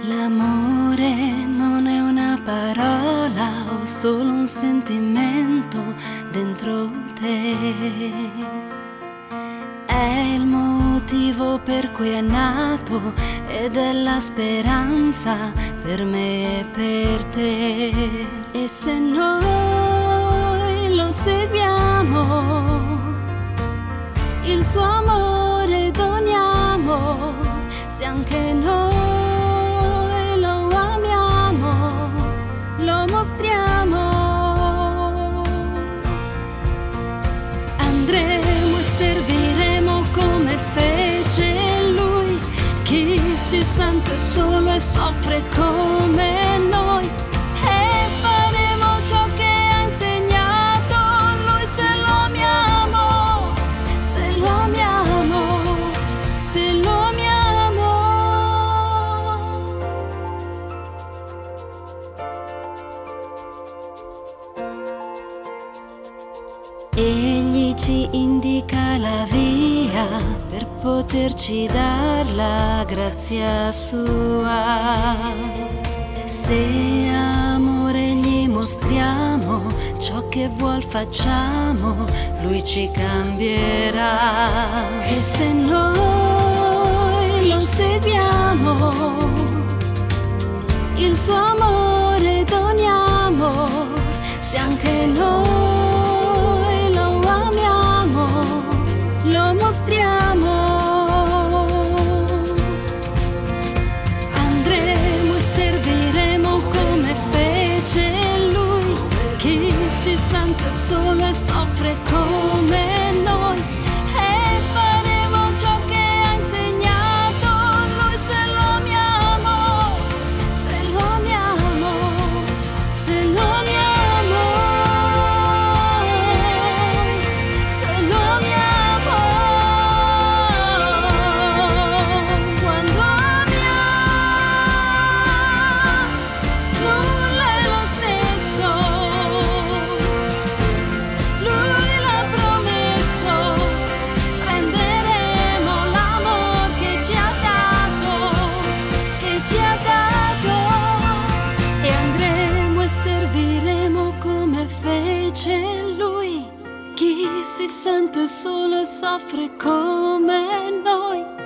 L'amore non è una parola o solo un sentimento dentro te. È il motivo per cui è nato ed è la speranza per me e per te. E se noi lo seguiamo, il suo amore doniamo, se anche noi lo amiamo, lo mostriamo. Andremo e serviremo come fece lui, chi si sente solo e soffre come noi, e faremo ciò che ha insegnato lui, se lo amiamo, se lo amiamo, se lo amiamo. Egli ci indica la via per poterci dar la grazia sua. Se amore gli mostriamo, ciò che vuol facciamo, lui ci cambierà. E se noi lo seguiamo, il suo amore doniamo, se anche noi lo amiamo, lo mostriamo. Andremo e serviremo come fece lui, chi si sente solo e soffre come noi, e faremo ciò che ha insegnato lui, se lo amiamo, se lo amiamo, se lo amiamo, se lo amiamo. Quando amiamo, nulla è lo stesso. Lui l'ha promesso, prenderemo l'amor che ci ha dato, e andremo e serviremo come fece lui, chi si sente solo e soffre come noi,